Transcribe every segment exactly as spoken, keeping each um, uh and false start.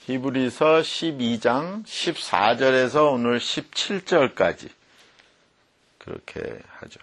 히브리서 십이 장 십사 절에서 오늘 십칠 절까지 그렇게 하죠.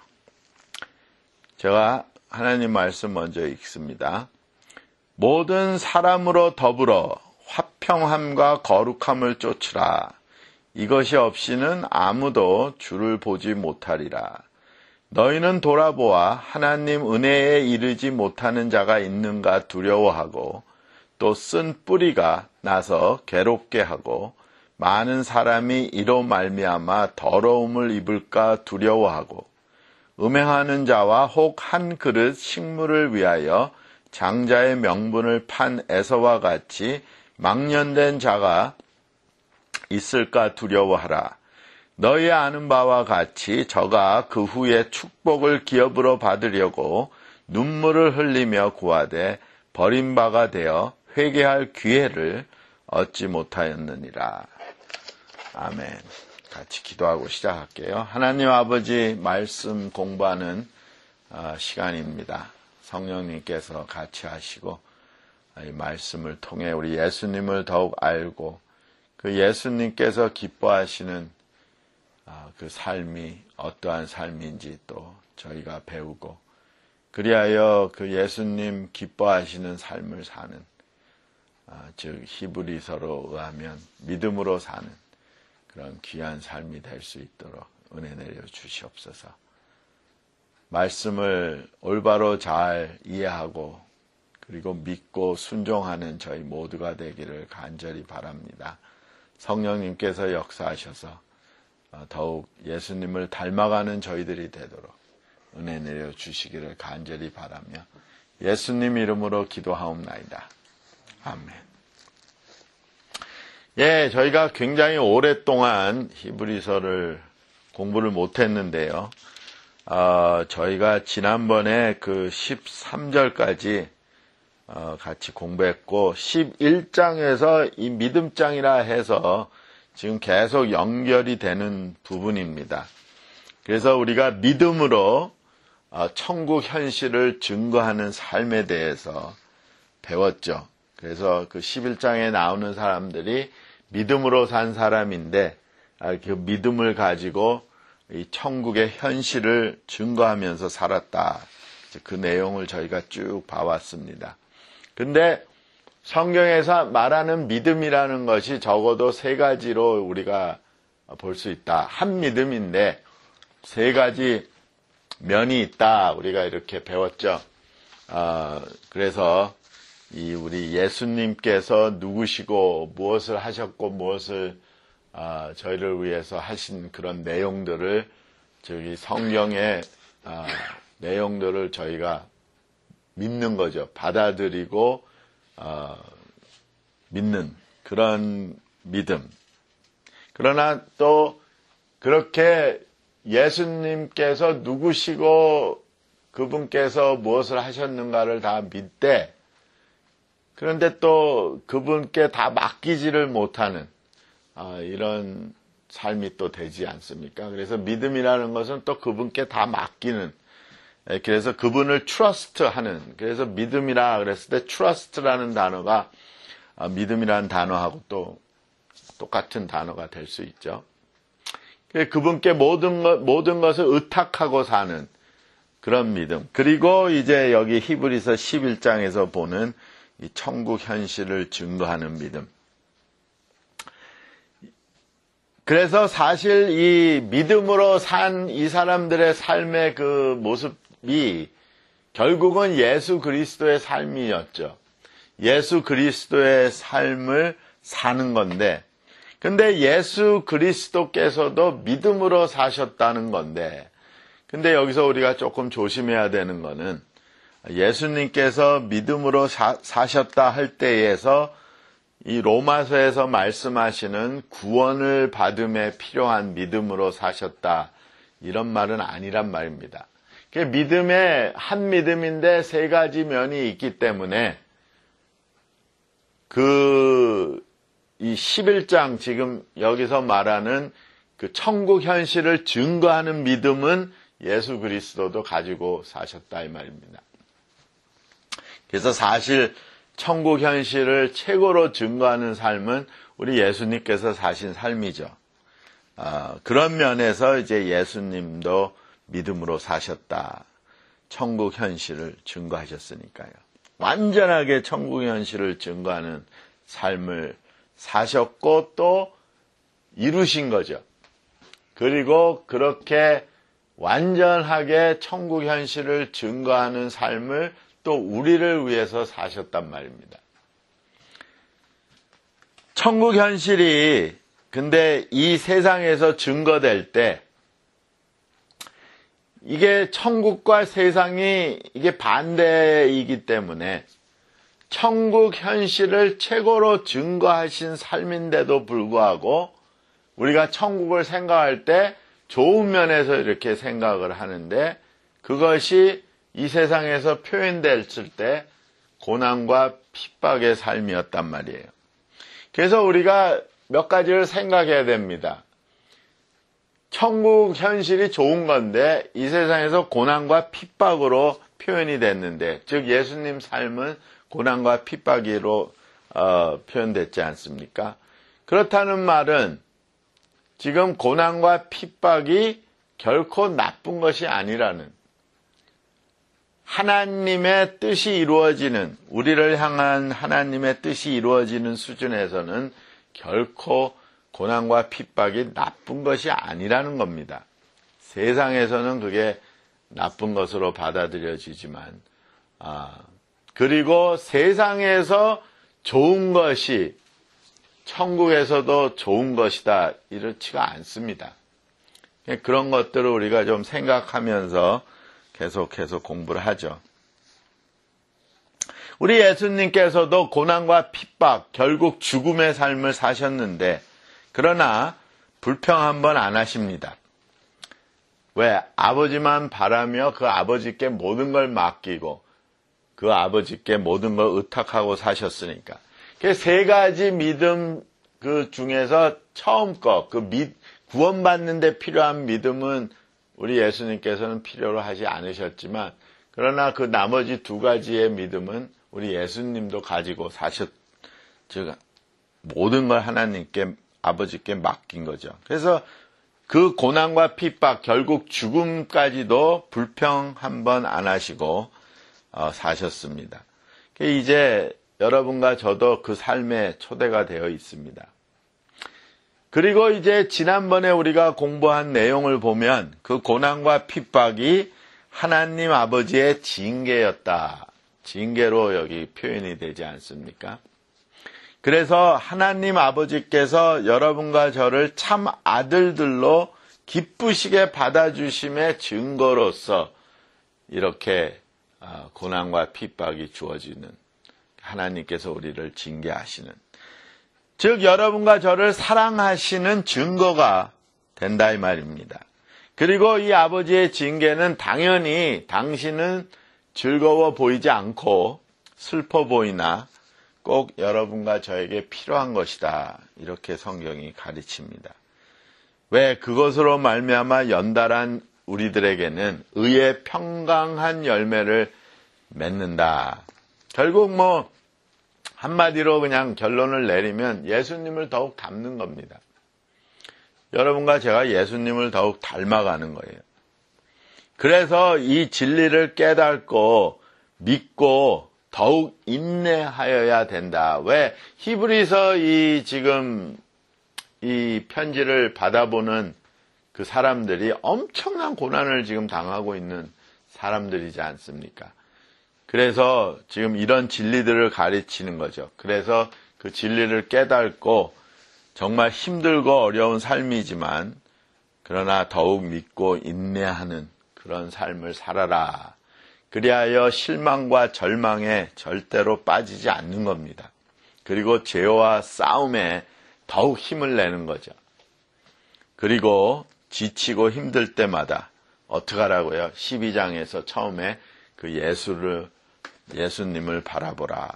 제가 하나님 말씀 먼저 읽습니다. 모든 사람으로 더불어 화평함과 거룩함을 쫓으라. 이것이 없이는 아무도 주를 보지 못하리라. 너희는 돌아보아 하나님 은혜에 이르지 못하는 자가 있는가 두려워하고 또 쓴 뿌리가 나서 괴롭게 하고 많은 사람이 이로 말미암아 더러움을 입을까 두려워하고 음행하는 자와 혹 한 그릇 식물을 위하여 장자의 명분을 판 에서와 같이 망년된 자가 있을까 두려워하라. 너희 아는 바와 같이 저가 그 후에 축복을 기업으로 받으려고 눈물을 흘리며 구하되 버림바가 되어 회개할 기회를 얻지 못하였느니라. 아멘. 같이 기도하고 시작할게요. 하나님 아버지 말씀 공부하는 시간입니다. 성령님께서 같이 하시고 이 말씀을 통해 우리 예수님을 더욱 알고 그 예수님께서 기뻐하시는 그 삶이 어떠한 삶인지 또 저희가 배우고 그리하여 그 예수님 기뻐하시는 삶을 사는 즉 히브리서로 의하면 믿음으로 사는 그런 귀한 삶이 될 수 있도록 은혜 내려 주시옵소서. 말씀을 올바로 잘 이해하고 그리고 믿고 순종하는 저희 모두가 되기를 간절히 바랍니다. 성령님께서 역사하셔서 더욱 예수님을 닮아가는 저희들이 되도록 은혜 내려 주시기를 간절히 바라며 예수님 이름으로 기도하옵나이다. 아멘. 예, 저희가 굉장히 오랫동안 히브리서를 공부를 못했는데요. 어, 저희가 지난번에 그 십삼 절까지 어, 같이 공부했고 십일 장에서 이 믿음장이라 해서 지금 계속 연결이 되는 부분입니다. 그래서 우리가 믿음으로 어, 천국 현실을 증거하는 삶에 대해서 배웠죠. 그래서 그 십일 장에 나오는 사람들이 믿음으로 산 사람인데 그 믿음을 가지고 이 천국의 현실을 증거하면서 살았다. 그 내용을 저희가 쭉 봐왔습니다. 근데 성경에서 말하는 믿음이라는 것이 적어도 세 가지로 우리가 볼 수 있다. 한 믿음인데 세 가지 면이 있다. 우리가 이렇게 배웠죠. 어, 그래서 이 우리 예수님께서 누구시고 무엇을 하셨고 무엇을 어, 저희를 위해서 하신 그런 내용들을 저기 성경의 어, 내용들을 저희가 믿는 거죠. 받아들이고 어, 믿는 그런 믿음. 그러나 또 그렇게 예수님께서 누구시고 그분께서 무엇을 하셨는가를 다 믿되 그런데 또 그분께 다 맡기지를 못하는 아, 이런 삶이 또 되지 않습니까? 그래서 믿음이라는 것은 또 그분께 다 맡기는 그래서 그분을 트러스트하는 그래서 믿음이라 그랬을 때 트러스트라는 단어가 아, 믿음이라는 단어하고 또 똑같은 단어가 될 수 있죠. 그분께 모든 것, 모든 것을 의탁하고 사는 그런 믿음. 그리고 이제 여기 히브리서 십일 장에서 보는 이 천국 현실을 증거하는 믿음. 그래서 사실 이 믿음으로 산 이 사람들의 삶의 그 모습이 결국은 예수 그리스도의 삶이었죠. 예수 그리스도의 삶을 사는 건데, 근데 예수 그리스도께서도 믿음으로 사셨다는 건데, 근데 여기서 우리가 조금 조심해야 되는 거는 예수님께서 믿음으로 사, 사셨다 할 때에서 이 로마서에서 말씀하시는 구원을 받음에 필요한 믿음으로 사셨다 이런 말은 아니란 말입니다. 믿음의 한 믿음인데 세 가지 면이 있기 때문에 그 이 십일 장 지금 여기서 말하는 그 천국 현실을 증거하는 믿음은 예수 그리스도도 가지고 사셨다 이 말입니다. 그래서 사실 천국 현실을 최고로 증거하는 삶은 우리 예수님께서 사신 삶이죠. 어, 그런 면에서 이제 예수님도 믿음으로 사셨다. 천국 현실을 증거하셨으니까요. 완전하게 천국 현실을 증거하는 삶을 사셨고 또 이루신 거죠. 그리고 그렇게 완전하게 천국 현실을 증거하는 삶을 또 우리를 위해서 사셨단 말입니다. 천국 현실이 근데 이 세상에서 증거될 때 이게 천국과 세상이 이게 반대이기 때문에 천국 현실을 최고로 증거하신 삶인데도 불구하고 우리가 천국을 생각할 때 좋은 면에서 이렇게 생각을 하는데 그것이 이 세상에서 표현됐을 때 고난과 핍박의 삶이었단 말이에요. 그래서 우리가 몇 가지를 생각해야 됩니다. 천국 현실이 좋은 건데 이 세상에서 고난과 핍박으로 표현이 됐는데 즉 예수님 삶은 고난과 핍박으로 어, 표현됐지 않습니까? 그렇다는 말은 지금 고난과 핍박이 결코 나쁜 것이 아니라는 하나님의 뜻이 이루어지는 우리를 향한 하나님의 뜻이 이루어지는 수준에서는 결코 고난과 핍박이 나쁜 것이 아니라는 겁니다. 세상에서는 그게 나쁜 것으로 받아들여지지만 아, 그리고 세상에서 좋은 것이 천국에서도 좋은 것이다 이렇지가 않습니다. 그런 것들을 우리가 좀 생각하면서 계속해서 공부를 하죠. 우리 예수님께서도 고난과 핍박, 결국 죽음의 삶을 사셨는데 그러나 불평 한번 안 하십니다. 왜? 아버지만 바라며 그 아버지께 모든 걸 맡기고 그 아버지께 모든 걸 의탁하고 사셨으니까. 그 세 가지 믿음 그 중에서 처음 거, 그 미, 구원받는 데 필요한 믿음은 우리 예수님께서는 필요로 하지 않으셨지만 그러나 그 나머지 두 가지의 믿음은 우리 예수님도 가지고 사셨, 즉 모든 걸 하나님께 아버지께 맡긴 거죠. 그래서 그 고난과 핍박 결국 죽음까지도 불평 한번 안 하시고 어, 사셨습니다. 이제 여러분과 저도 그 삶에 초대가 되어 있습니다. 그리고 이제 지난번에 우리가 공부한 내용을 보면 그 고난과 핍박이 하나님 아버지의 징계였다. 징계로 여기 표현이 되지 않습니까? 그래서 하나님 아버지께서 여러분과 저를 참 아들들로 기쁘시게 받아주심의 증거로서 이렇게 고난과 핍박이 주어지는 하나님께서 우리를 징계하시는 즉 여러분과 저를 사랑하시는 증거가 된다 이 말입니다. 그리고 이 아버지의 징계는 당연히 당신은 즐거워 보이지 않고 슬퍼 보이나 꼭 여러분과 저에게 필요한 것이다. 이렇게 성경이 가르칩니다. 왜? 그것으로 말미암아 연달한 우리들에게는 의의 평강한 열매를 맺는다. 결국 뭐 한마디로 그냥 결론을 내리면 예수님을 더욱 닮는 겁니다. 여러분과 제가 예수님을 더욱 닮아가는 거예요. 그래서 이 진리를 깨닫고 믿고 더욱 인내하여야 된다. 왜? 히브리서 이 지금 이 편지를 받아보는 그 사람들이 엄청난 고난을 지금 당하고 있는 사람들이지 않습니까? 그래서 지금 이런 진리들을 가르치는 거죠. 그래서 그 진리를 깨닫고 정말 힘들고 어려운 삶이지만 그러나 더욱 믿고 인내하는 그런 삶을 살아라. 그리하여 실망과 절망에 절대로 빠지지 않는 겁니다. 그리고 죄와 싸움에 더욱 힘을 내는 거죠. 그리고 지치고 힘들 때마다 어떻게 하라고요? 십이 장에서 처음에 그 예수를 예수님을 바라보라.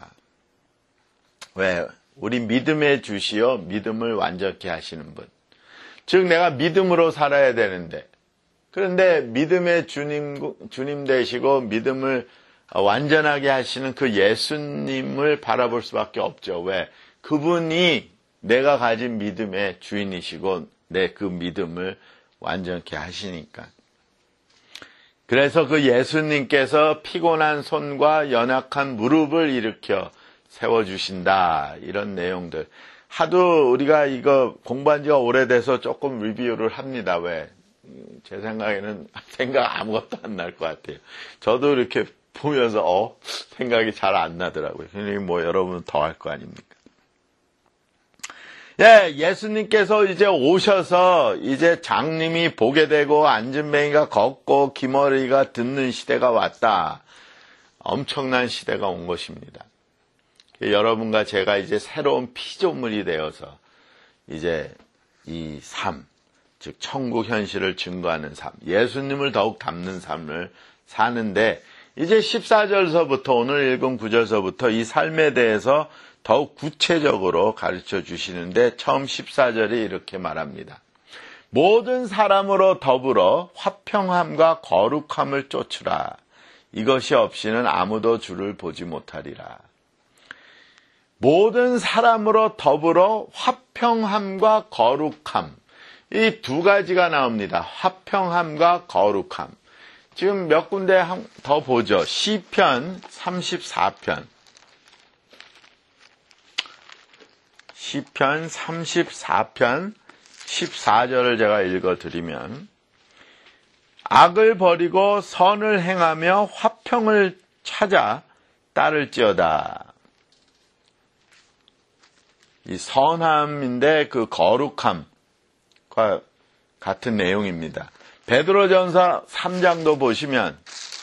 왜? 우리 믿음의 주시요 믿음을 완전케 하시는 분. 즉 내가 믿음으로 살아야 되는데 그런데 믿음의 주님 주님 되시고 믿음을 완전하게 하시는 그 예수님을 바라볼 수밖에 없죠. 왜? 그분이 내가 가진 믿음의 주인이시고 내 그 믿음을 완전케 하시니까. 그래서 그 예수님께서 피곤한 손과 연약한 무릎을 일으켜 세워주신다. 이런 내용들. 하도 우리가 이거 공부한 지가 오래돼서 조금 리뷰를 합니다. 왜? 제 생각에는 생각 아무것도 안 날 것 같아요. 저도 이렇게 보면서 어 생각이 잘 안 나더라고요. 그러니 뭐 여러분은 더 할 거 아닙니까? 예, 예수님께서 이제 오셔서 이제 장님이 보게 되고 앉은뱅이가 걷고 기머리가 듣는 시대가 왔다. 엄청난 시대가 온 것입니다. 여러분과 제가 이제 새로운 피조물이 되어서 이제 이 삶, 즉 천국 현실을 증거하는 삶, 예수님을 더욱 닮는 삶을 사는데 이제 십사 절서부터 오늘 읽은 구 절서부터 이 삶에 대해서 더욱 구체적으로 가르쳐 주시는데 처음 십사 절이 이렇게 말합니다. 모든 사람으로 더불어 화평함과 거룩함을 쫓으라. 이것이 없이는 아무도 주를 보지 못하리라. 모든 사람으로 더불어 화평함과 거룩함. 이 두 가지가 나옵니다. 화평함과 거룩함. 지금 몇 군데 더 보죠. 시편 삼십사 편. 시편 삼십사 편 십사 절을 제가 읽어드리면 악을 버리고 선을 행하며 화평을 찾아 따를지어다. 이 선함인데 그 거룩함과 같은 내용입니다. 베드로전서 삼 장도 보시면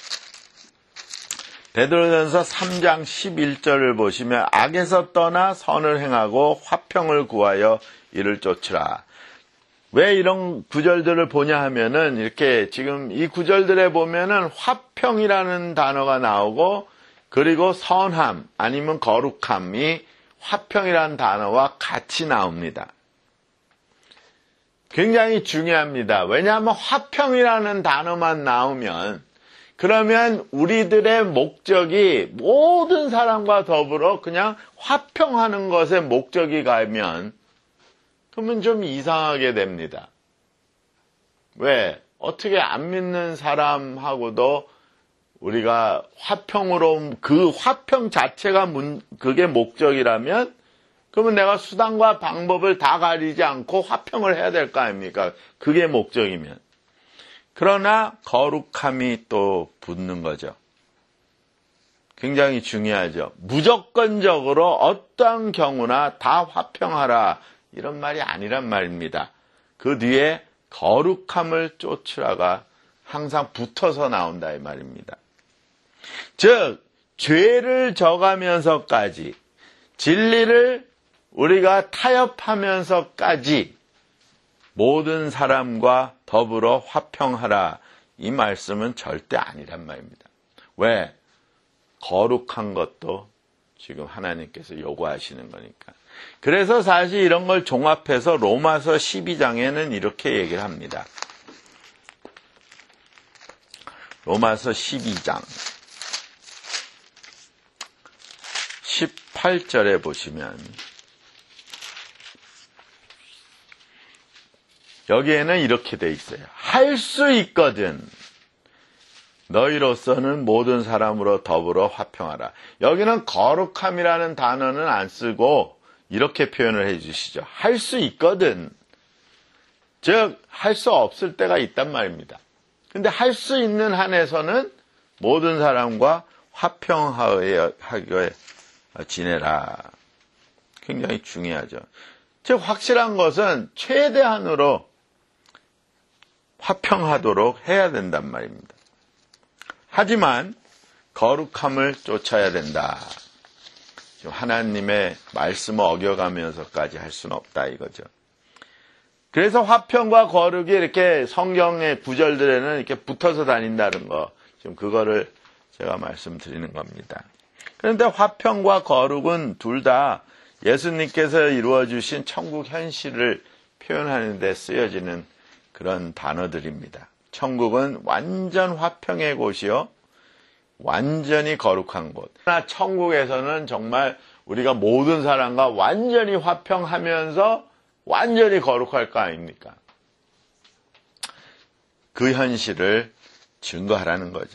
베드로전서 삼 장 십일 절을 보시면 악에서 떠나 선을 행하고 화평을 구하여 이를 쫓으라. 왜 이런 구절들을 보냐 하면은 이렇게 지금 이 구절들에 보면은 화평이라는 단어가 나오고 그리고 선함 아니면 거룩함이 화평이라는 단어와 같이 나옵니다. 굉장히 중요합니다. 왜냐하면 화평이라는 단어만 나오면 그러면 우리들의 목적이 모든 사람과 더불어 그냥 화평하는 것에 목적이 가면 그러면 좀 이상하게 됩니다. 왜? 어떻게 안 믿는 사람하고도 우리가 화평으로 그 화평 자체가 문, 그게 목적이라면 그러면 내가 수단과 방법을 다 가리지 않고 화평을 해야 될 거 아닙니까? 그게 목적이면. 그러나 거룩함이 또 붙는 거죠. 굉장히 중요하죠. 무조건적으로 어떠한 경우나 다 화평하라 이런 말이 아니란 말입니다. 그 뒤에 거룩함을 쫓으라가 항상 붙어서 나온다 이 말입니다. 즉 죄를 져가면서까지 진리를 우리가 타협하면서까지 모든 사람과 더불어 화평하라 이 말씀은 절대 아니란 말입니다. 왜? 거룩한 것도 지금 하나님께서 요구하시는 거니까. 그래서 사실 이런 걸 종합해서 로마서 십이 장에는 이렇게 얘기를 합니다. 로마서 십이 장 십팔 절에 보시면 여기에는 이렇게 돼 있어요. 할 수 있거든. 너희로서는 모든 사람으로 더불어 화평하라. 여기는 거룩함이라는 단어는 안 쓰고 이렇게 표현을 해 주시죠. 할 수 있거든. 즉, 할 수 없을 때가 있단 말입니다. 근데 할 수 있는 한에서는 모든 사람과 화평하게 지내라. 굉장히 중요하죠. 즉, 확실한 것은 최대한으로 화평하도록 해야 된단 말입니다. 하지만 거룩함을 쫓아야 된다. 하나님의 말씀을 어겨가면서까지 할 수는 없다 이거죠. 그래서 화평과 거룩이 이렇게 성경의 구절들에는 이렇게 붙어서 다닌다는 거, 지금 그거를 제가 말씀드리는 겁니다. 그런데 화평과 거룩은 둘 다 예수님께서 이루어주신 천국 현실을 표현하는 데 쓰여지는 그런 단어들입니다. 천국은 완전 화평의 곳이요. 완전히 거룩한 곳. 그러나 천국에서는 정말 우리가 모든 사람과 완전히 화평하면서 완전히 거룩할 거 아닙니까? 그 현실을 증거하라는 거죠.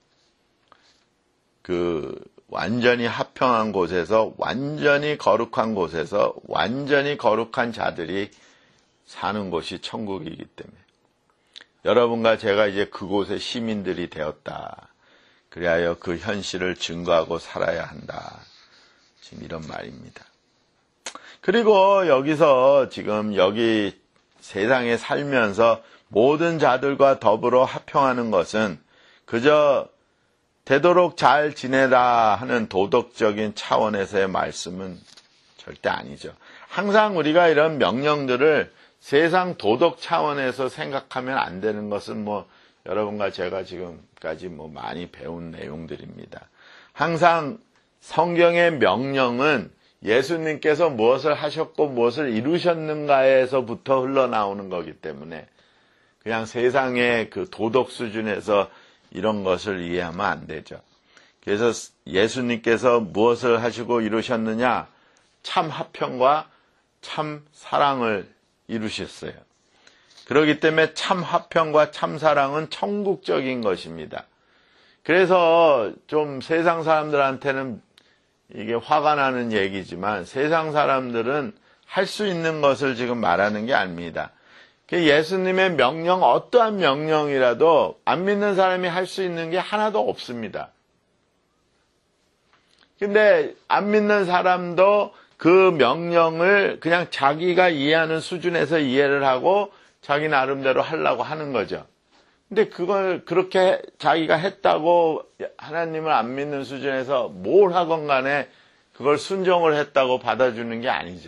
그 완전히 화평한 곳에서, 완전히 거룩한 곳에서 완전히 거룩한 자들이 사는 곳이 천국이기 때문에 여러분과 제가 이제 그곳의 시민들이 되었다. 그리하여 그 현실을 증거하고 살아야 한다. 지금 이런 말입니다. 그리고 여기서 지금 여기 세상에 살면서 모든 자들과 더불어 화평하는 것은 그저 되도록 잘 지내라 하는 도덕적인 차원에서의 말씀은 절대 아니죠. 항상 우리가 이런 명령들을 세상 도덕 차원에서 생각하면 안 되는 것은 뭐 여러분과 제가 지금까지 뭐 많이 배운 내용들입니다. 항상 성경의 명령은 예수님께서 무엇을 하셨고 무엇을 이루셨는가에서부터 흘러나오는 거기 때문에 그냥 세상의 그 도덕 수준에서 이런 것을 이해하면 안 되죠. 그래서 예수님께서 무엇을 하시고 이루셨느냐? 참 화평과 참 사랑을 이루셨어요. 그렇기 때문에 참 화평과 참 사랑은 천국적인 것입니다. 그래서 좀 세상 사람들한테는 이게 화가 나는 얘기지만 세상 사람들은 할 수 있는 것을 지금 말하는 게 아닙니다. 예수님의 명령, 어떠한 명령이라도 안 믿는 사람이 할 수 있는 게 하나도 없습니다. 근데 안 믿는 사람도 그 명령을 그냥 자기가 이해하는 수준에서 이해를 하고 자기 나름대로 하려고 하는 거죠. 근데 그걸 그렇게 자기가 했다고 하나님을 안 믿는 수준에서 뭘 하건 간에 그걸 순종을 했다고 받아주는 게 아니죠.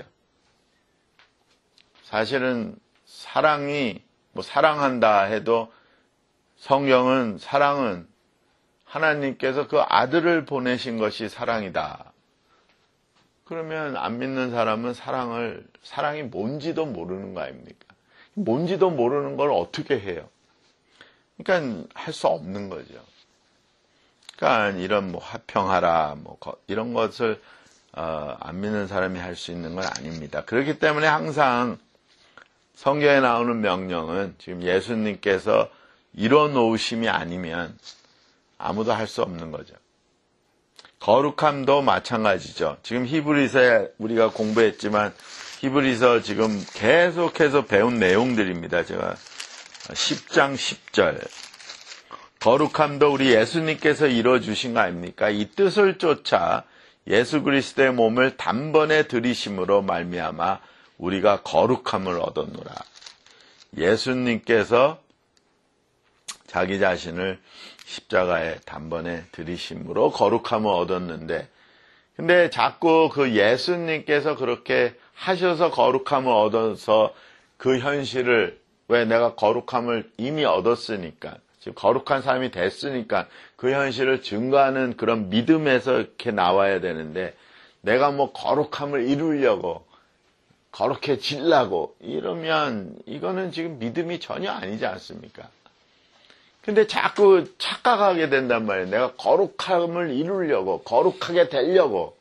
사실은 사랑이 뭐 사랑한다 해도 성경은 사랑은 하나님께서 그 아들을 보내신 것이 사랑이다. 그러면 안 믿는 사람은 사랑을 사랑이 뭔지도 모르는 거 아닙니까? 뭔지도 모르는 걸 어떻게 해요? 그러니까 할 수 없는 거죠. 그러니까 이런 뭐 화평하라 뭐 이런 것을 어, 안 믿는 사람이 할 수 있는 건 아닙니다. 그렇기 때문에 항상 성경에 나오는 명령은 지금 예수님께서 이뤄 놓으심이 아니면 아무도 할 수 없는 거죠. 거룩함도 마찬가지죠. 지금 히브리서에 우리가 공부했지만 히브리서 지금 계속해서 배운 내용들입니다. 제가 십 장 십 절 거룩함도 우리 예수님께서 이뤄주신 거 아닙니까? 이 뜻을 쫓아 예수 그리스도의 몸을 단번에 들이심으로 말미암아 우리가 거룩함을 얻었노라. 예수님께서 자기 자신을 십자가에 단번에 들이심으로 거룩함을 얻었는데 근데 자꾸 그 예수님께서 그렇게 하셔서 거룩함을 얻어서 그 현실을 왜 내가 거룩함을 이미 얻었으니까 지금 거룩한 사람이 됐으니까 그 현실을 증거하는 그런 믿음에서 이렇게 나와야 되는데 내가 뭐 거룩함을 이루려고 거룩해지려고 이러면 이거는 지금 믿음이 전혀 아니지 않습니까? 근데 자꾸 착각하게 된단 말이에요. 내가 거룩함을 이루려고 거룩하게 되려고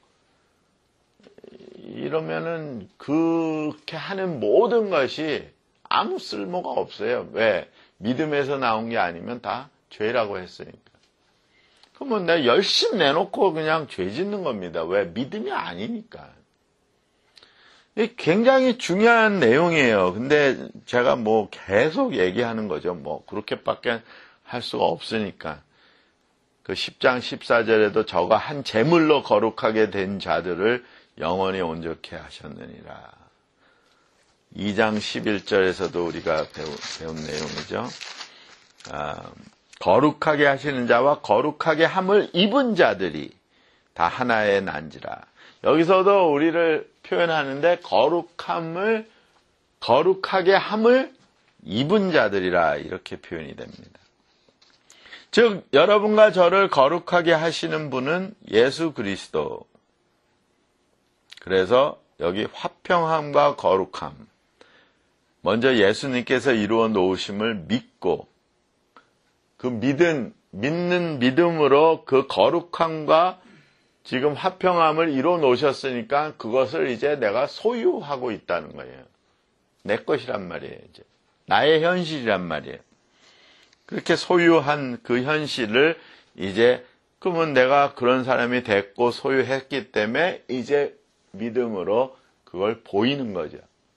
이러면은 그렇게 하는 모든 것이 아무 쓸모가 없어요. 왜? 믿음에서 나온 게 아니면 다 죄라고 했으니까. 그러면 내가 열심히 내놓고 그냥 죄 짓는 겁니다. 왜? 믿음이 아니니까. 이게 굉장히 중요한 내용이에요. 근데 제가 뭐 계속 얘기하는 거죠. 뭐 그렇게밖에 할 수가 없으니까. 그 십 장 십사 절에도 저가 한 제물로 거룩하게 된 자들을 영원히 온전케 하셨느니라. 이 장 십일 절에서도 우리가 배운, 배운 내용이죠. 아, 거룩하게 하시는 자와 거룩하게 함을 입은 자들이 다 하나의 난지라. 여기서도 우리를 표현하는데 거룩함을 거룩하게 함을 입은 자들이라 이렇게 표현이 됩니다. 즉 여러분과 저를 거룩하게 하시는 분은 예수 그리스도. 그래서 여기 화평함과 거룩함, 먼저 예수님께서 이루어 놓으심을 믿고 그 믿은 믿는 믿음으로 그 거룩함과 지금 화평함을 이뤄 놓으셨으니까 그것을 이제 내가 소유하고 있다는 거예요. 내 것이란 말이에요. 이제. 나의 현실이란 말이에요. 그렇게 소유한 그 현실을 이제 그러면 내가 그런 사람이 됐고 소유했기 때문에 이제 믿음으로 그걸 보이는 거죠.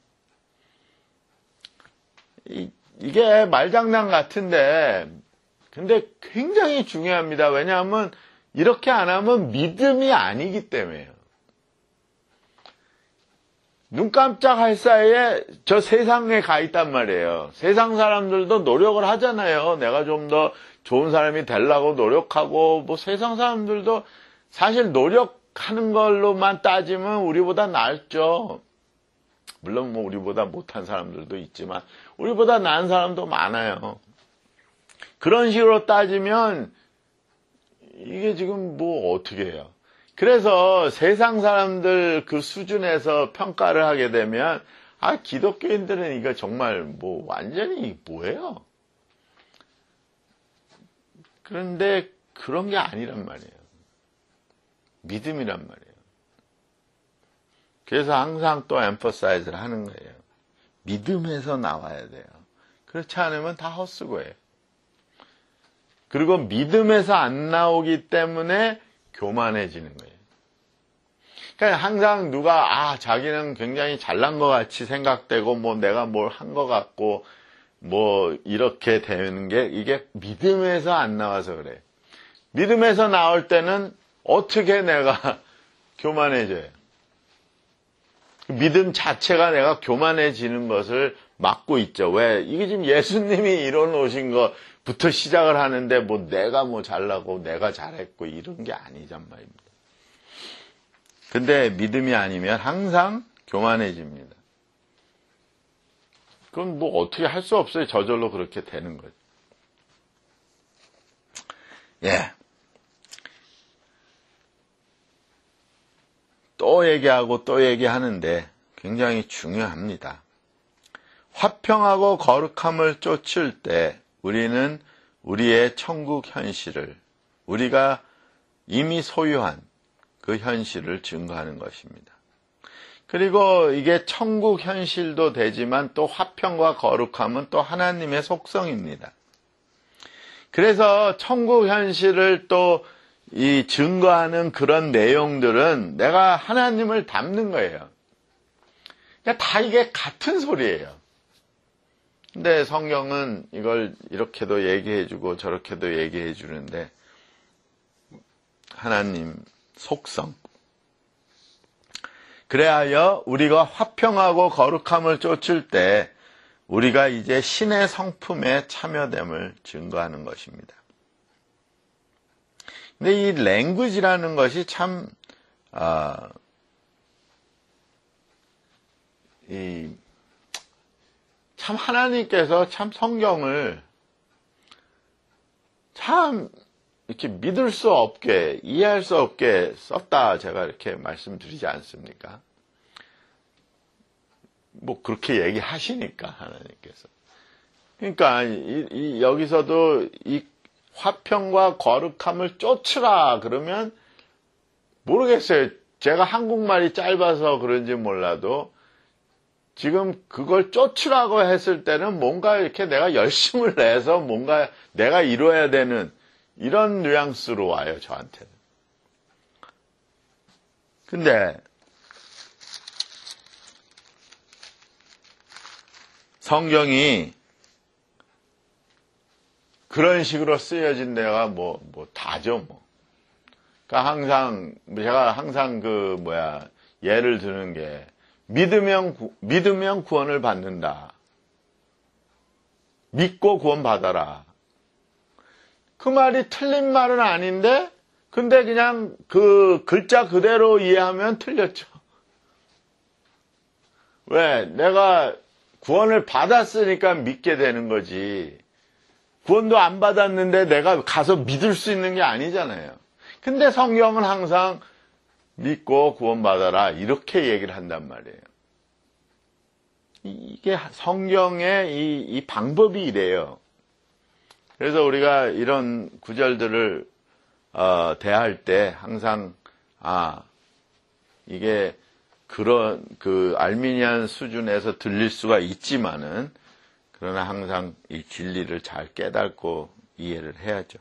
이, 이게 말장난 같은데 근데 굉장히 중요합니다. 왜냐하면 이렇게 안 하면 믿음이 아니기 때문에요. 눈 깜짝할 사이에 저 세상에 가 있단 말이에요. 세상 사람들도 노력을 하잖아요. 내가 좀 더 좋은 사람이 되려고 노력하고 뭐 세상 사람들도 사실 노력하는 걸로만 따지면 우리보다 낫죠. 물론 뭐 우리보다 못한 사람들도 있지만 우리보다 나은 사람도 많아요. 그런 식으로 따지면 이게 지금 뭐 어떻게 해요. 그래서 세상 사람들 그 수준에서 평가를 하게 되면 아 기독교인들은 이거 정말 뭐 완전히 뭐예요. 그런데 그런 게 아니란 말이에요. 믿음이란 말이에요. 그래서 항상 또 엠퍼사이즈를 하는 거예요. 믿음에서 나와야 돼요. 그렇지 않으면 다 헛수고예요. 그리고 믿음에서 안 나오기 때문에 교만해지는 거예요. 그러니까 항상 누가 아 자기는 굉장히 잘난 것 같이 생각되고 뭐 내가 뭘 한 것 같고 뭐 이렇게 되는 게 이게 믿음에서 안 나와서 그래요. 믿음에서 나올 때는 어떻게 내가 교만해져요. 믿음 자체가 내가 교만해지는 것을 막고 있죠. 왜? 이게 지금 예수님이 이뤄놓으신 것부터 시작을 하는데 뭐 내가 뭐 잘나고 내가 잘했고 이런 게 아니란 말입니다. 근데 믿음이 아니면 항상 교만해집니다. 그건 뭐 어떻게 할 수 없어요. 저절로 그렇게 되는 거죠. 예. 또 얘기하고 또 얘기하는데 굉장히 중요합니다. 화평하고 거룩함을 쫓을 때 우리는 우리의 천국 현실을 우리가 이미 소유한 그 현실을 증거하는 것입니다. 그리고 이게 천국 현실도 되지만 또 화평과 거룩함은 또 하나님의 속성입니다. 그래서 천국 현실을 또 이 증거하는 그런 내용들은 내가 하나님을 닮는 거예요. 그러니까 다 이게 같은 소리예요. 근데 성경은 이걸 이렇게도 얘기해주고 저렇게도 얘기해주는데 하나님 속성. 그래하여 우리가 화평하고 거룩함을 쫓을 때 우리가 이제 신의 성품에 참여됨을 증거하는 것입니다. 근데 이 랭귀지라는 것이 참, 아, 이, 참 하나님께서 참 성경을 참 이렇게 믿을 수 없게, 이해할 수 없게 썼다 제가 이렇게 말씀드리지 않습니까? 뭐 그렇게 얘기하시니까 하나님께서. 그러니까 이, 이 여기서도 이 화평과 거룩함을 쫓으라 그러면 모르겠어요. 제가 한국말이 짧아서 그런지 몰라도 지금 그걸 쫓으라고 했을 때는 뭔가 이렇게 내가 열심을 내서 뭔가 내가 이뤄야 되는 이런 뉘앙스로 와요, 저한테는. 근데 성경이 그런 식으로 쓰여진 데가 뭐, 뭐, 다죠, 뭐. 그러니까 항상, 제가 항상 그, 뭐야, 예를 드는 게, 믿으면, 구, 믿으면 구원을 받는다. 믿고 구원 받아라. 그 말이 틀린 말은 아닌데, 근데 그냥 그 글자 그대로 이해하면 틀렸죠. 왜? 내가 구원을 받았으니까 믿게 되는 거지. 구원도 안 받았는데 내가 가서 믿을 수 있는 게 아니잖아요. 근데 성경은 항상 믿고 구원받아라 이렇게 얘기를 한단 말이에요. 이게 성경의 이, 이 방법이 이래요. 그래서 우리가 이런 구절들을 어, 대할 때 항상 아 이게 그런 그 알미니안 수준에서 들릴 수가 있지만은 그러나 항상 이 진리를 잘 깨닫고 이해를 해야죠.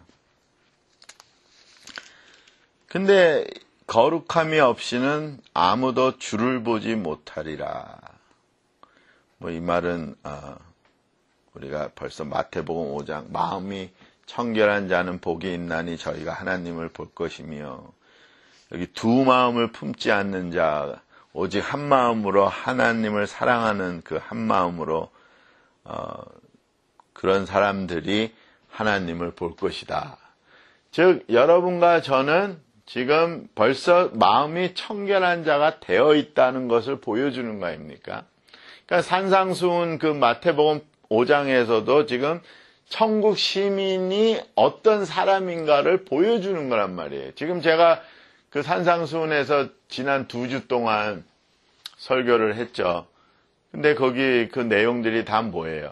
근데 거룩함이 없이는 아무도 주를 보지 못하리라. 뭐 이 말은 어, 우리가 벌써 마태복음 오 장 마음이 청결한 자는 복이 있나니 저희가 하나님을 볼 것이며 여기 두 마음을 품지 않는 자 오직 한 마음으로 하나님을 사랑하는 그 한 마음으로 어, 그런 사람들이 하나님을 볼 것이다. 즉 여러분과 저는 지금 벌써 마음이 청결한 자가 되어 있다는 것을 보여주는 거 아닙니까? 그러니까 산상수훈 그 마태복음 오 장에서도 지금 천국 시민이 어떤 사람인가를 보여주는 거란 말이에요. 지금 제가 그 산상수훈에서 지난 두 주 동안 설교를 했죠. 근데 거기 그 내용들이 다 뭐예요?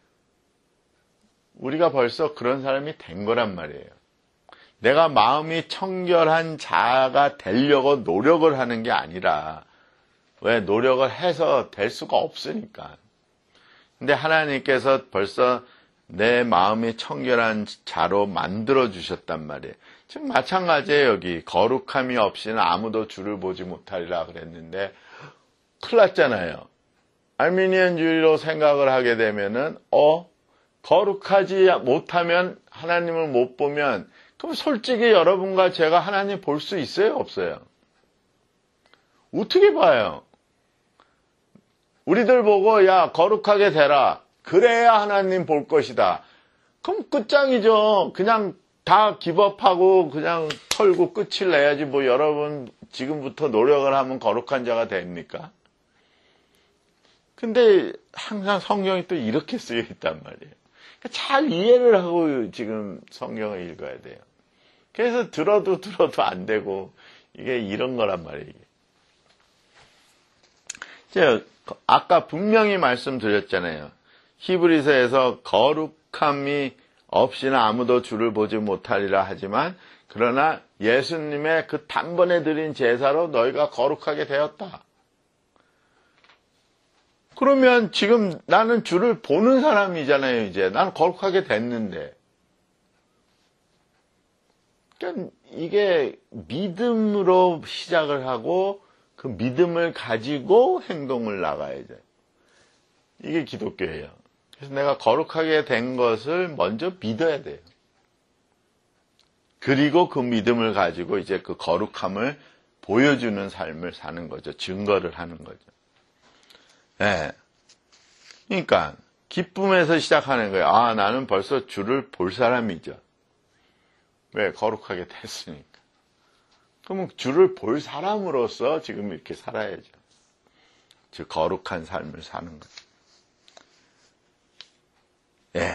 우리가 벌써 그런 사람이 된 거란 말이에요. 내가 마음이 청결한 자가 되려고 노력을 하는 게 아니라 왜 노력을 해서 될 수가 없으니까. 근데 하나님께서 벌써 내 마음이 청결한 자로 만들어 주셨단 말이에요. 지금 마찬가지예요. 여기 거룩함이 없이는 아무도 주를 보지 못하리라 그랬는데 큰일 났잖아요. 알미니안주의로 생각을 하게 되면은 어 거룩하지 못하면 하나님을 못 보면 그럼 솔직히 여러분과 제가 하나님 볼 수 있어요? 없어요? 어떻게 봐요? 우리들 보고 야 거룩하게 되라. 그래야 하나님 볼 것이다. 그럼 끝장이죠. 그냥 다 기법하고 그냥 털고 끝을 내야지 뭐 여러분 지금부터 노력을 하면 거룩한 자가 됩니까? 근데 항상 성경이 또 이렇게 쓰여 있단 말이에요. 그러니까 잘 이해를 하고 지금 성경을 읽어야 돼요. 그래서 들어도 들어도 안 되고 이게 이런 거란 말이에요. 제가 아까 분명히 말씀드렸잖아요. 히브리서에서 거룩함이 없이는 아무도 주를 보지 못하리라 하지만 그러나 예수님의 그 단번에 드린 제사로 너희가 거룩하게 되었다. 그러면 지금 나는 주를 보는 사람이잖아요. 이제 나는 거룩하게 됐는데. 그러니까 이게 믿음으로 시작을 하고 그 믿음을 가지고 행동을 나가야 돼. 이게 기독교예요. 그래서 내가 거룩하게 된 것을 먼저 믿어야 돼요. 그리고 그 믿음을 가지고 이제 그 거룩함을 보여주는 삶을 사는 거죠. 증거를 하는 거죠. 네. 그러니까 기쁨에서 시작하는 거예요. 아, 나는 벌써 주를 볼 사람이죠. 왜? 거룩하게 됐으니까. 그러면 주를 볼 사람으로서 지금 이렇게 살아야죠. 즉 거룩한 삶을 사는 거죠. 예.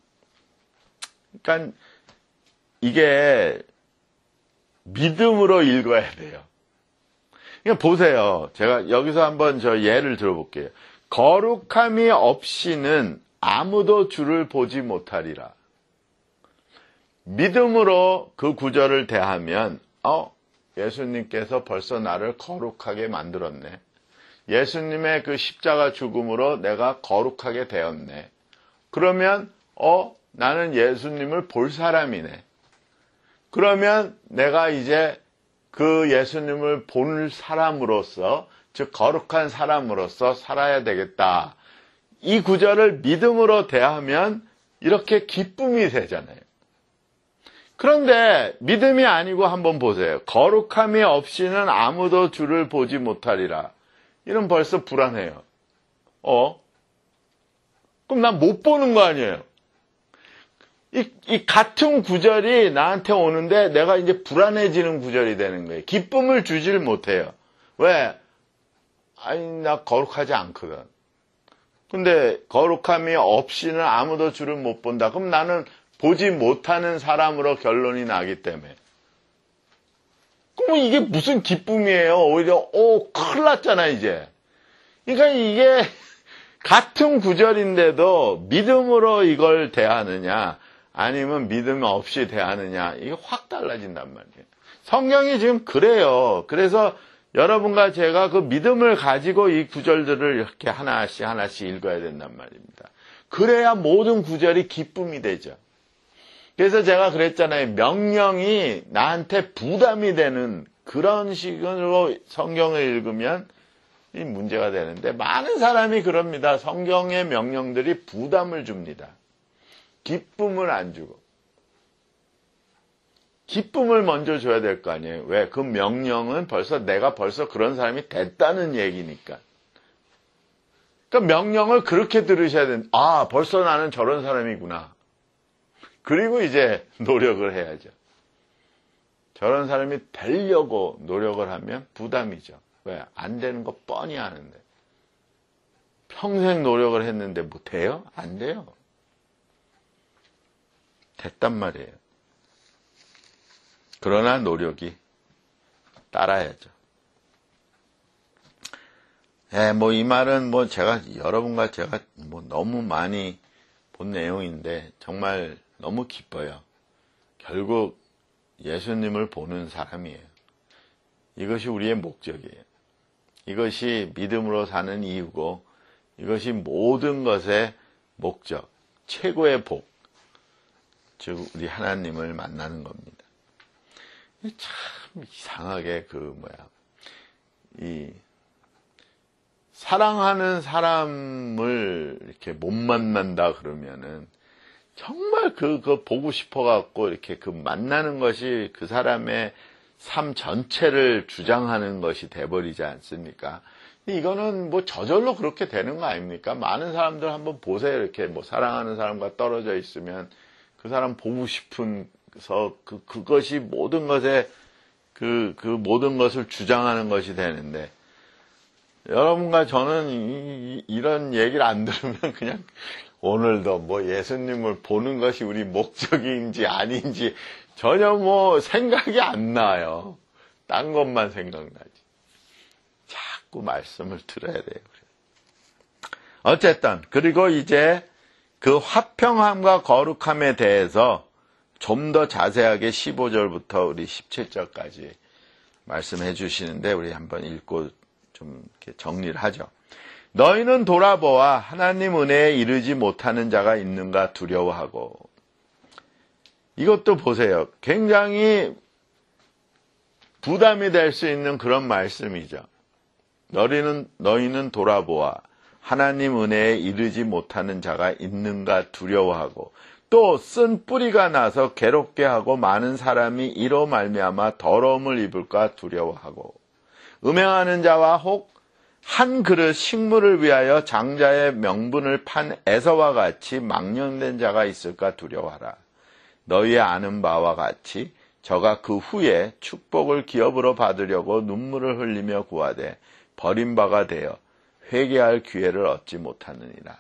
그러니까 이게 믿음으로 읽어야 돼요. 그러니까 보세요. 제가 여기서 한번 저 예를 들어볼게요. 거룩함이 없이는 아무도 주를 보지 못하리라. 믿음으로 그 구절을 대하면 어, 예수님께서 벌써 나를 거룩하게 만들었네. 예수님의 그 십자가 죽음으로 내가 거룩하게 되었네. 그러면 어, 나는 예수님을 볼 사람이네. 그러면 내가 이제 그 예수님을 볼 사람으로서, 즉 거룩한 사람으로서 살아야 되겠다. 이 구절을 믿음으로 대하면 이렇게 기쁨이 되잖아요. 그런데 믿음이 아니고 한번 보세요. 거룩함이 없이는 아무도 주를 보지 못하리라. 이런 벌써 불안해요. 어? 그럼 난 못 보는 거 아니에요? 이, 이 같은 구절이 나한테 오는데 내가 이제 불안해지는 구절이 되는 거예요. 기쁨을 주질 못해요. 왜? 아니, 나 거룩하지 않거든. 근데 거룩함이 없이는 아무도 주를 못 본다. 그럼 나는 보지 못하는 사람으로 결론이 나기 때문에. 그럼 이게 무슨 기쁨이에요? 오히려, 오, 큰일 났잖아, 이제. 그러니까 이게 같은 구절인데도 믿음으로 이걸 대하느냐, 아니면 믿음 없이 대하느냐, 이게 확 달라진단 말이에요. 성경이 지금 그래요. 그래서 여러분과 제가 그 믿음을 가지고 이 구절들을 이렇게 하나씩 하나씩 읽어야 된단 말입니다. 그래야 모든 구절이 기쁨이 되죠. 그래서 제가 그랬잖아요. 명령이 나한테 부담이 되는 그런 식으로 성경을 읽으면 이 문제가 되는데, 많은 사람이 그럽니다. 성경의 명령들이 부담을 줍니다. 기쁨을 안 주고. 기쁨을 먼저 줘야 될 거 아니에요. 왜? 그 명령은 벌써 내가 벌써 그런 사람이 됐다는 얘기니까. 그러니까 명령을 그렇게 들으셔야 된다. 아, 벌써 나는 저런 사람이구나. 그리고 이제 노력을 해야죠. 저런 사람이 되려고 노력을 하면 부담이죠. 왜? 안 되는 거 뻔히 아는데. 평생 노력을 했는데 뭐 돼요? 안 돼요. 됐단 말이에요. 그러나 노력이 따라야죠. 예, 뭐 이 말은 뭐 제가 여러분과 제가 뭐 너무 많이 본 내용인데 정말 너무 기뻐요. 결국 예수님을 보는 사람이에요. 이것이 우리의 목적이에요. 이것이 믿음으로 사는 이유고, 이것이 모든 것의 목적, 최고의 복, 즉 우리 하나님을 만나는 겁니다. 참 이상하게 그 뭐야 이 사랑하는 사람을 이렇게 못 만난다 그러면은 정말 그, 그 보고 싶어 갖고 이렇게 그 만나는 것이 그 사람의 삶 전체를 주장하는 것이 돼버리지 않습니까? 이거는 뭐 저절로 그렇게 되는 거 아닙니까? 많은 사람들 한번 보세요. 이렇게 뭐 사랑하는 사람과 떨어져 있으면 그 사람 보고 싶은서 그 그것이 모든 것에 그, 그 모든 것을 주장하는 것이 되는데, 여러분과 저는 이, 이런 얘기를 안 들으면 그냥 오늘도 뭐 예수님을 보는 것이 우리 목적인지 아닌지 전혀 뭐 생각이 안 나요. 딴 것만 생각나지. 자꾸 말씀을 들어야 돼요. 어쨌든 그리고 이제 그 화평함과 거룩함에 대해서 좀 더 자세하게 십오 절부터 우리 십칠 절까지 말씀해 주시는데, 우리 한번 읽고 좀 이렇게 정리를 하죠. 너희는 돌아보아 하나님 은혜에 이르지 못하는 자가 있는가 두려워하고. 이것도 보세요. 굉장히 부담이 될 수 있는 그런 말씀이죠. 너희는, 너희는 돌아보아 하나님 은혜에 이르지 못하는 자가 있는가 두려워하고, 또 쓴 뿌리가 나서 괴롭게 하고 많은 사람이 이로 말미암아 더러움을 입을까 두려워하고, 음행하는 자와 혹 한 그릇 식물을 위하여 장자의 명분을 판 에서와 같이 망령된 자가 있을까 두려워하라. 너희의 아는 바와 같이 저가 그 후에 축복을 기업으로 받으려고 눈물을 흘리며 구하되 버림바가 되어 회개할 기회를 얻지 못하느니라.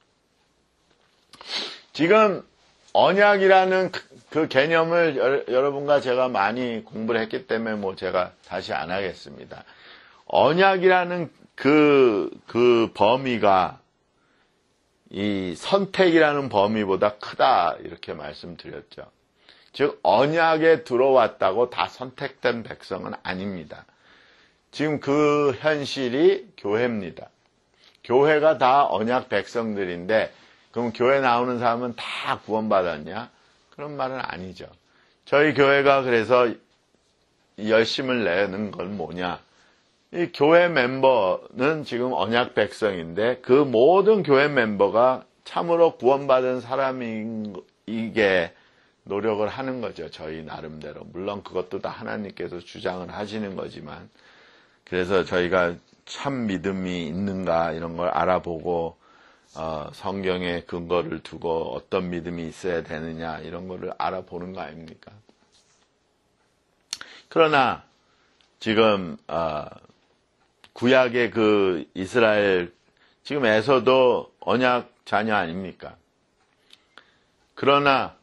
지금 언약이라는 그 개념을 여러분과 제가 많이 공부를 했기 때문에 뭐 제가 다시 안 하겠습니다. 언약이라는 그, 그 범위가 이 선택이라는 범위보다 크다, 이렇게 말씀드렸죠. 즉, 언약에 들어왔다고 다 선택된 백성은 아닙니다. 지금 그 현실이 교회입니다. 교회가 다 언약 백성들인데, 그럼 교회 나오는 사람은 다 구원받았냐? 그런 말은 아니죠. 저희 교회가 그래서 열심을 내는 건 뭐냐? 이 교회 멤버는 지금 언약 백성인데, 그 모든 교회 멤버가 참으로 구원받은 사람이게 노력을 하는 거죠. 저희 나름대로. 물론 그것도 다 하나님께서 주장을 하시는 거지만, 그래서 저희가 참 믿음이 있는가 이런 걸 알아보고, 어, 성경에 근거를 두고 어떤 믿음이 있어야 되느냐 이런 거를 알아보는 거 아닙니까? 그러나 지금 어, 구약의 그 이스라엘 지금에서도 언약 자녀 아닙니까? 그러나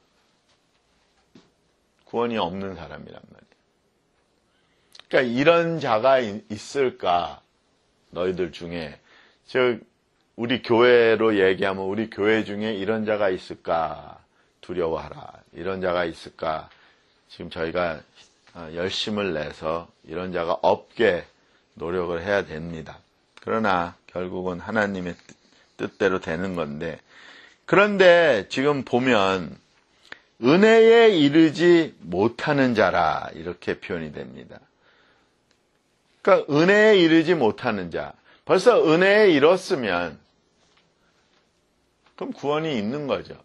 구원이 없는 사람이란 말이에요. 그러니까 이런 자가 있을까? 너희들 중에, 즉 우리 교회로 얘기하면 우리 교회 중에 이런 자가 있을까? 두려워하라. 이런 자가 있을까? 지금 저희가 열심을 내서 이런 자가 없게 노력을 해야 됩니다. 그러나 결국은 하나님의 뜻대로 되는 건데, 그런데 지금 보면 은혜에 이르지 못하는 자라 이렇게 표현이 됩니다. 그러니까 은혜에 이르지 못하는 자. 벌써 은혜에 이뤘으면 그럼 구원이 있는 거죠.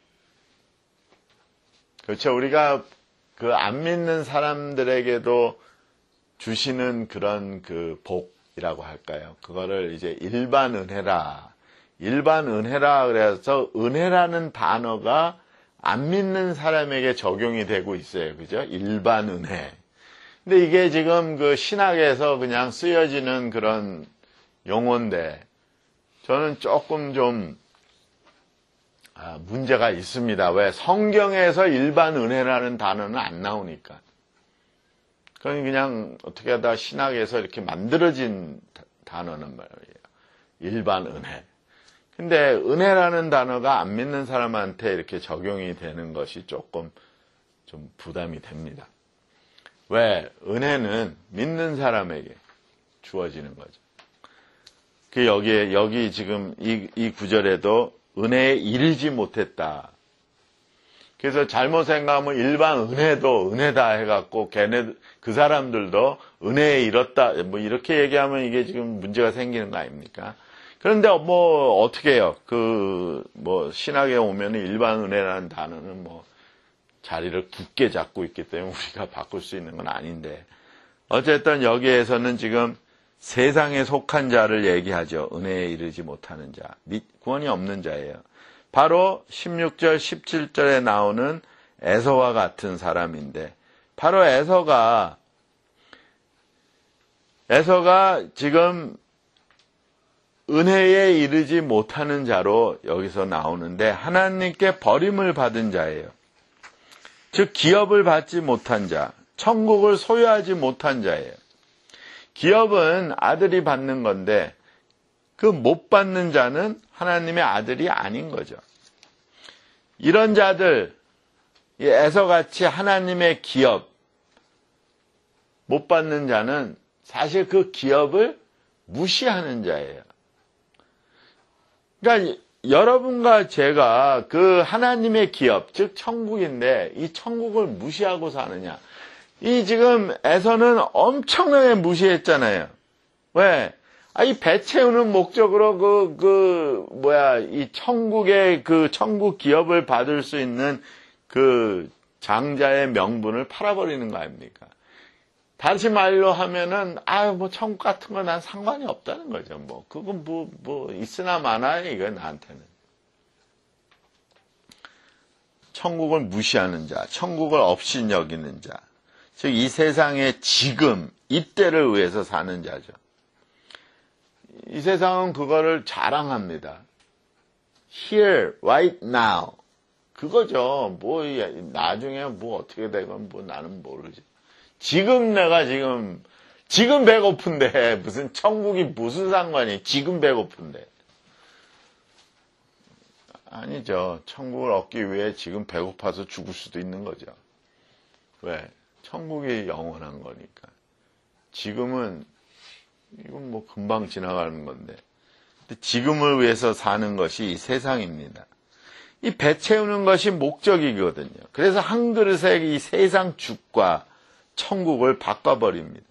그렇죠. 우리가 그 안 믿는 사람들에게도 주시는 그런 그 복이라고 할까요? 그거를 이제 일반 은혜라. 일반 은혜라 그래서 은혜라는 단어가 안 믿는 사람에게 적용이 되고 있어요. 그죠? 일반 은혜. 근데 이게 지금 그 신학에서 그냥 쓰여지는 그런 용어인데 저는 조금 좀 아, 문제가 있습니다. 왜? 성경에서 일반 은혜라는 단어는 안 나오니까. 그건 그냥 어떻게 하다 신학에서 이렇게 만들어진 단어는 말이에요. 일반 은혜. 근데 은혜라는 단어가 안 믿는 사람한테 이렇게 적용이 되는 것이 조금 좀 부담이 됩니다. 왜? 은혜는 믿는 사람에게 주어지는 거죠. 그 여기에, 여기 지금 이, 이 구절에도 은혜에 이르지 못했다. 그래서 잘못 생각하면 일반 은혜도 은혜다 해갖고 걔네, 그 사람들도 은혜에 이뤘다. 뭐 이렇게 얘기하면 이게 지금 문제가 생기는 거 아닙니까? 그런데 뭐 어떻게 해요? 그 뭐 신학에 오면 일반 은혜라는 단어는 뭐 자리를 굳게 잡고 있기 때문에 우리가 바꿀 수 있는 건 아닌데 어쨌든 여기에서는 지금 세상에 속한 자를 얘기하죠. 은혜에 이르지 못하는 자, 구원이 없는 자예요. 바로 십육 절, 십칠 절에 나오는 에서와 같은 사람인데 바로 에서가 에서가 지금 은혜에 이르지 못하는 자로 여기서 나오는데 하나님께 버림을 받은 자예요. 즉 기업을 받지 못한 자, 천국을 소유하지 못한 자예요. 기업은 아들이 받는 건데 그 못 받는 자는 하나님의 아들이 아닌 거죠. 이런 자들, 에서같이 하나님의 기업 못 받는 자는 사실 그 기업을 무시하는 자예요. 그러니까 여러분과 제가 그 하나님의 기업, 즉 천국인데 이 천국을 무시하고 사느냐. 이 지금 에서는 엄청나게 무시했잖아요. 왜? 아, 이 배 채우는 목적으로 그, 그, 뭐야, 이 천국의 그 천국 기업을 받을 수 있는 그 장자의 명분을 팔아버리는 거 아닙니까? 다시 말로 하면은, 아, 뭐 천국 같은 거 난 상관이 없다는 거죠. 뭐, 그건 뭐, 뭐, 있으나 마나요, 이거 나한테는. 천국을 무시하는 자, 천국을 없인 여기는 자. 즉, 이 세상의 지금, 이때를 위해서 사는 자죠. 이 세상은 그거를 자랑합니다. Here, right now. 그거죠. 뭐, 나중에 뭐 어떻게 되건 뭐 나는 모르지. 지금 내가 지금, 지금 배고픈데, 무슨 천국이 무슨 상관이, 지금 배고픈데. 아니죠. 천국을 얻기 위해 지금 배고파서 죽을 수도 있는 거죠. 왜? 천국이 영원한 거니까. 지금은 이건 뭐 금방 지나가는 건데. 근데 지금을 위해서 사는 것이 이 세상입니다. 이 배 채우는 것이 목적이거든요. 그래서 한 그릇에 이 세상 죽과 천국을 바꿔버립니다.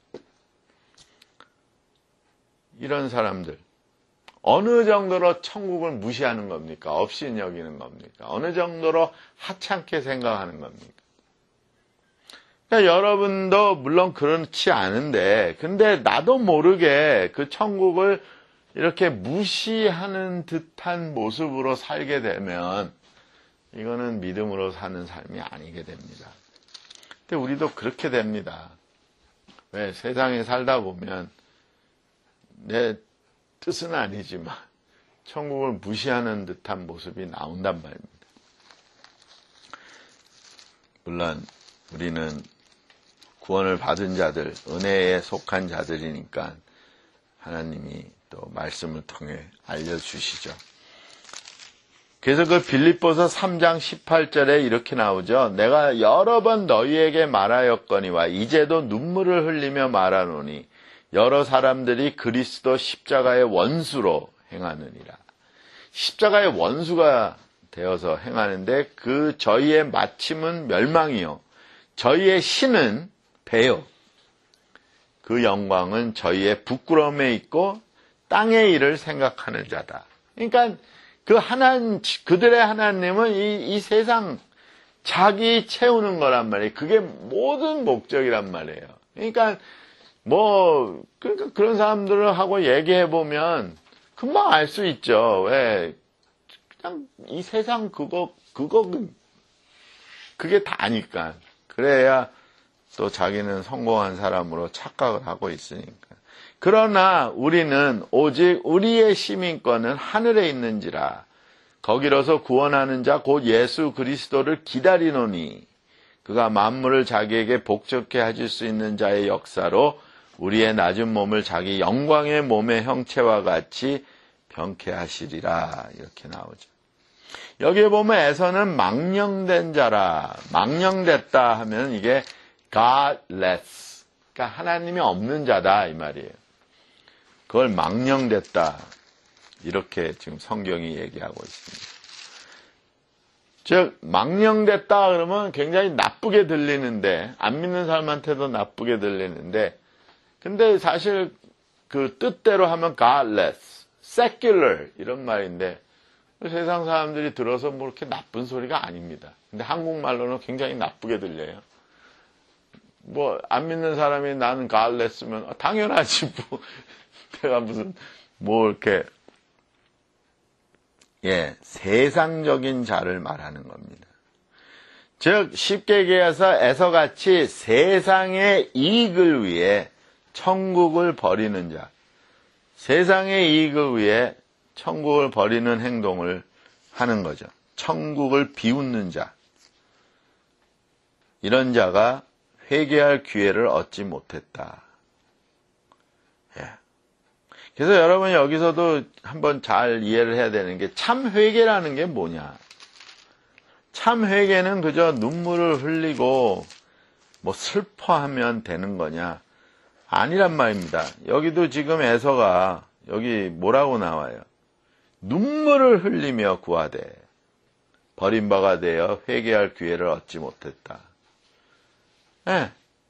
이런 사람들. 어느 정도로 천국을 무시하는 겁니까? 없인 여기는 겁니까? 어느 정도로 하찮게 생각하는 겁니까? 그러니까 여러분도 물론 그렇지 않은데, 근데 나도 모르게 그 천국을 이렇게 무시하는 듯한 모습으로 살게 되면, 이거는 믿음으로 사는 삶이 아니게 됩니다. 근데 우리도 그렇게 됩니다. 왜? 세상에 살다 보면, 내 뜻은 아니지만, 천국을 무시하는 듯한 모습이 나온단 말입니다. 물론, 우리는 구원을 받은 자들, 은혜에 속한 자들이니까 하나님이 또 말씀을 통해 알려주시죠. 그래서 그 빌립보서 삼 장 십팔 절에 이렇게 나오죠. 내가 여러 번 너희에게 말하였거니와 이제도 눈물을 흘리며 말하노니 여러 사람들이 그리스도 십자가의 원수로 행하느니라. 십자가의 원수가 되어서 행하는데 그 저희의 마침은 멸망이요 저희의 신은 배요 그 영광은 저희의 부끄러움에 있고 땅의 일을 생각하는 자다. 그러니까 그 하나님, 그들의 하나님은 이, 이 세상 자기 채우는 거란 말이에요. 그게 모든 목적이란 말이에요. 그러니까 뭐 그러니까 그런 사람들하고 얘기해 보면 금방 알 수 있죠. 왜 그냥 이 세상 그거 그거 그게 다니까. 그래야 또 자기는 성공한 사람으로 착각을 하고 있으니까. 그러나 우리는 오직 우리의 시민권은 하늘에 있는지라 거기로서 구원하는 자 곧 예수 그리스도를 기다리노니 그가 만물을 자기에게 복종케 하실 수 있는 자의 역사로 우리의 낮은 몸을 자기 영광의 몸의 형체와 같이 병케 하시리라 이렇게 나오죠. 여기에 보면 에서는 망령된 자라 망령됐다 하면 이게 godless 그러니까 하나님이 없는 자다 이 말이에요. 그걸 망령됐다 이렇게 지금 성경이 얘기하고 있습니다. 즉 망령됐다 그러면 굉장히 나쁘게 들리는데 안 믿는 사람한테도 나쁘게 들리는데 근데 사실 그 뜻대로 하면 godless, secular 이런 말인데 세상 사람들이 들어서 뭐 이렇게 나쁜 소리가 아닙니다. 근데 한국말로는 굉장히 나쁘게 들려요. 뭐 안 믿는 사람이 나는 godless면 당연하지 뭐 내가 무슨 뭐 이렇게 예 세상적인 자를 말하는 겁니다. 즉 쉽게 얘기해서 에서같이 세상의 이익을 위해 천국을 버리는 자, 세상의 이익을 위해 천국을 버리는 행동을 하는 거죠. 천국을 비웃는 자, 이런 자가 회개할 기회를 얻지 못했다. 예. 그래서 여러분 여기서도 한번 잘 이해를 해야 되는 게 참 회개라는 게 뭐냐. 참 회개는 그저 눈물을 흘리고 뭐 슬퍼하면 되는 거냐. 아니란 말입니다. 여기도 지금 에서가 여기 뭐라고 나와요. 눈물을 흘리며 구하되 버림바가 되어 회개할 기회를 얻지 못했다. 네.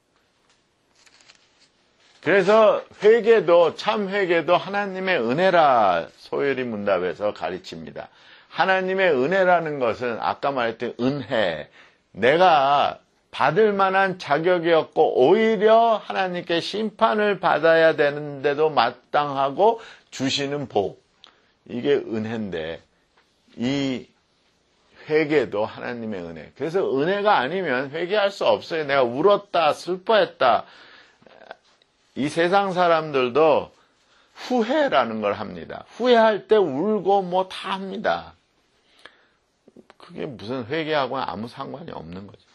그래서 회개도 참 회개도 하나님의 은혜라 소요리 문답에서 가르칩니다. 하나님의 은혜라는 것은 아까 말했던 은혜, 내가 받을 만한 자격이 없고 오히려 하나님께 심판을 받아야 되는데도 마땅하고 주시는 복, 이게 은혜인데 이 회개도 하나님의 은혜. 그래서 은혜가 아니면 회개할 수 없어요. 내가 울었다, 슬퍼했다. 이 세상 사람들도 후회라는 걸 합니다. 후회할 때 울고 뭐 다 합니다. 그게 무슨 회개하고는 아무 상관이 없는 거죠.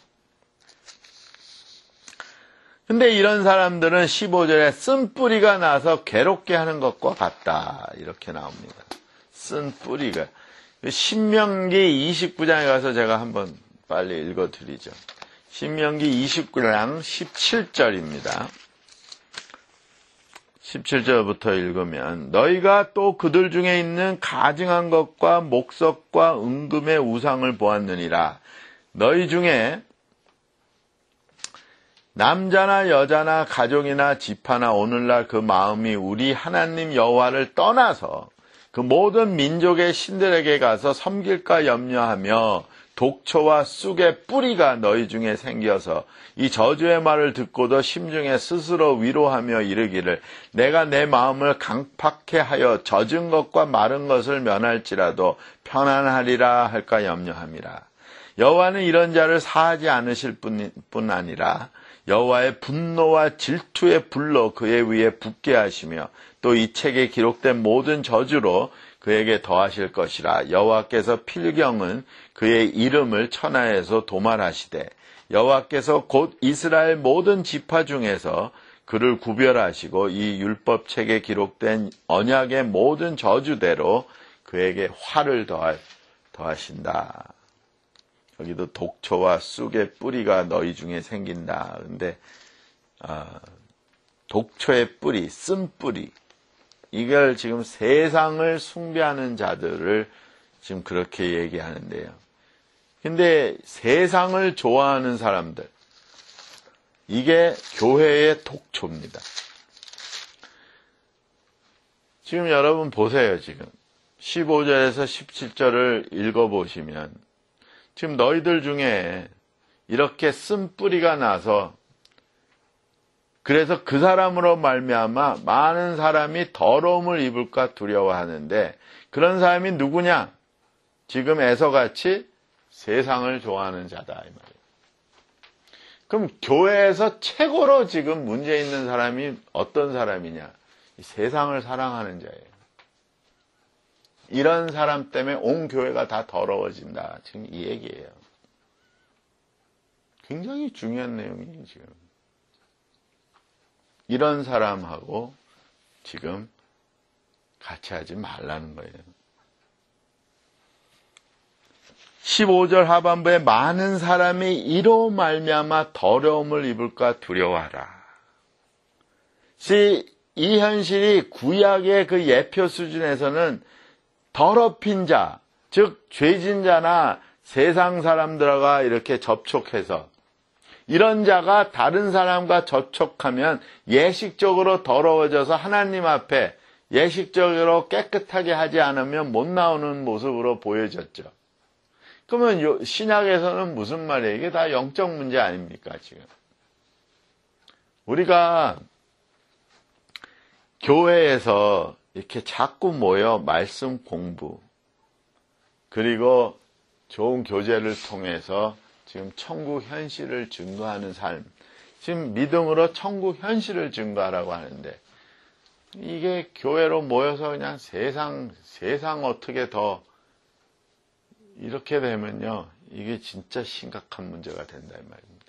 근데 이런 사람들은 십오 절에 쓴뿌리가 나서 괴롭게 하는 것과 같다. 이렇게 나옵니다. 쓴뿌리가. 신명기 이십구 장에 가서 제가 한번 빨리 읽어드리죠. 신명기 이십구 장 십칠 절입니다. 십칠 절부터 읽으면 너희가 또 그들 중에 있는 가증한 것과 목석과 은금의 우상을 보았느니라. 너희 중에 남자나 여자나 가족이나 집하나 오늘날 그 마음이 우리 하나님 여호와를 떠나서 그 모든 민족의 신들에게 가서 섬길까 염려하며 독초와 쑥의 뿌리가 너희 중에 생겨서 이 저주의 말을 듣고도 심중에 스스로 위로하며 이르기를 내가 내 마음을 강팍해 하여 젖은 것과 마른 것을 면할지라도 편안하리라 할까 염려함이라. 여호와는 이런 자를 사하지 않으실 뿐, 뿐 아니라 여호와의 분노와 질투의 불로 그의 위에 붓게 하시며 또 이 책에 기록된 모든 저주로 그에게 더하실 것이라. 여호와께서 필경은 그의 이름을 천하에서 도말하시되 여호와께서 곧 이스라엘 모든 지파 중에서 그를 구별하시고 이 율법책에 기록된 언약의 모든 저주대로 그에게 화를 더할, 더하신다. 여기도 독초와 쑥의 뿌리가 너희 중에 생긴다. 근데 어, 독초의 뿌리, 쓴 뿌리, 이걸 지금 세상을 숭배하는 자들을 지금 그렇게 얘기하는데요. 근데 세상을 좋아하는 사람들, 이게 교회의 독초입니다. 지금 여러분 보세요. 지금 십오 절에서 십칠 절을 읽어보시면 지금 너희들 중에 이렇게 쓴 뿌리가 나서 그래서 그 사람으로 말미암아 많은 사람이 더러움을 입을까 두려워하는데 그런 사람이 누구냐? 지금 에서같이 세상을 좋아하는 자다 이 말이에요. 그럼 교회에서 최고로 지금 문제 있는 사람이 어떤 사람이냐? 세상을 사랑하는 자예요. 이런 사람 때문에 온 교회가 다 더러워진다. 지금 이 얘기예요. 굉장히 중요한 내용이에요, 지금. 이런 사람하고 지금 같이 하지 말라는 거예요. 십오 절 하반부에 많은 사람이 이로 말미암아 더러움을 입을까 두려워하라. 이 현실이 구약의 그 예표 수준에서는 더럽힌 자, 즉 죄진 자나 세상 사람들과 이렇게 접촉해서 이런 자가 다른 사람과 접촉하면 예식적으로 더러워져서 하나님 앞에 예식적으로 깨끗하게 하지 않으면 못 나오는 모습으로 보여졌죠. 그러면 신약에서는 무슨 말이에요? 이게 다 영적 문제 아닙니까, 지금? 우리가 교회에서 이렇게 자꾸 모여 말씀 공부, 그리고 좋은 교제를 통해서 지금 천국 현실을 증거하는 삶, 지금 믿음으로 천국 현실을 증거하라고 하는데, 이게 교회로 모여서 그냥 세상, 세상 어떻게 더 이렇게 되면요, 이게 진짜 심각한 문제가 된다 이 말입니다.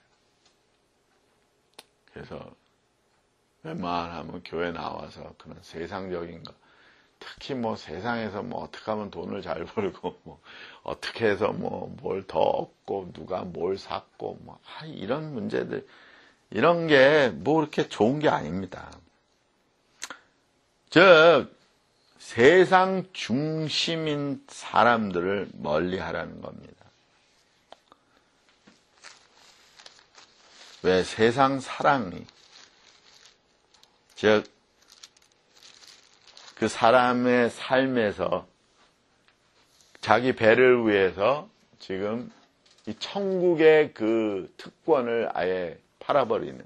그래서 웬만하면 교회 나와서 그런 세상적인 거, 특히 뭐 세상에서 뭐 어떻게 하면 돈을 잘 벌고 뭐 어떻게 해서 뭐 뭘 더 얻고 누가 뭘 샀고 뭐 아, 이런 문제들, 이런 게 뭐 그렇게 좋은 게 아닙니다. 즉 세상 중심인 사람들을 멀리하라는 겁니다. 왜? 세상 사랑이, 즉 그 사람의 삶에서 자기 배를 위해서 지금 이 천국의 그 특권을 아예 팔아버리는